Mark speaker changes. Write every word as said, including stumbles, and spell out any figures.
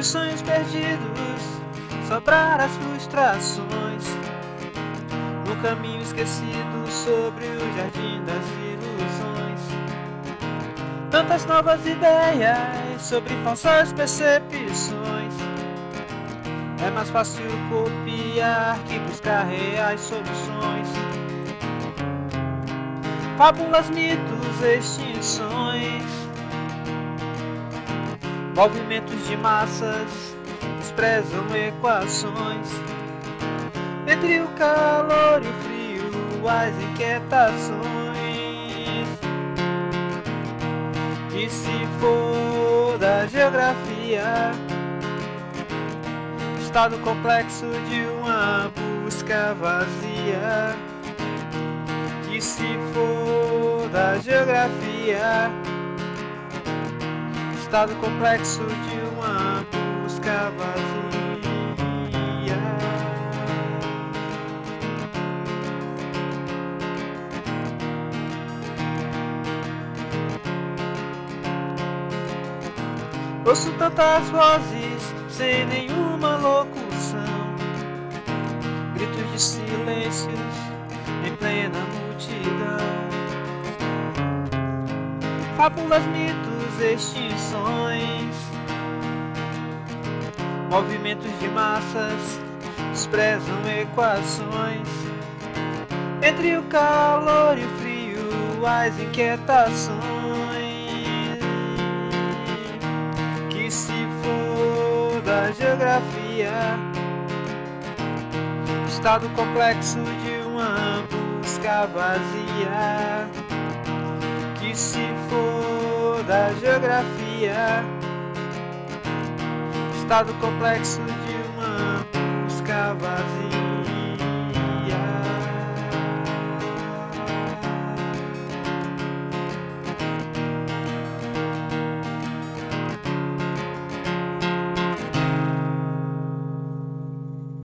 Speaker 1: sonhos perdidos, sobrar as frustrações, no caminho esquecido sobre o jardim das ilusões. Tantas novas ideias sobre falsas percepções, é mais fácil copiar que buscar reais soluções. Fábulas, mitos, extinções, movimentos de massas desprezam equações. Entre o calor e o frio, as inquietações. E se for da geografia, estado complexo de uma busca vazia. E se for da geografia, estado complexo de uma busca vazia. Ouço tantas vozes sem nenhuma locução, gritos de silêncios em plena multidão. Fábulas, mitos, extinções, movimentos de massas desprezam equações. Entre o calor e o frio, as inquietações. Que se for da geografia, estado complexo de uma busca vazia. Que se for da geografia, estado complexo de uma busca vazia.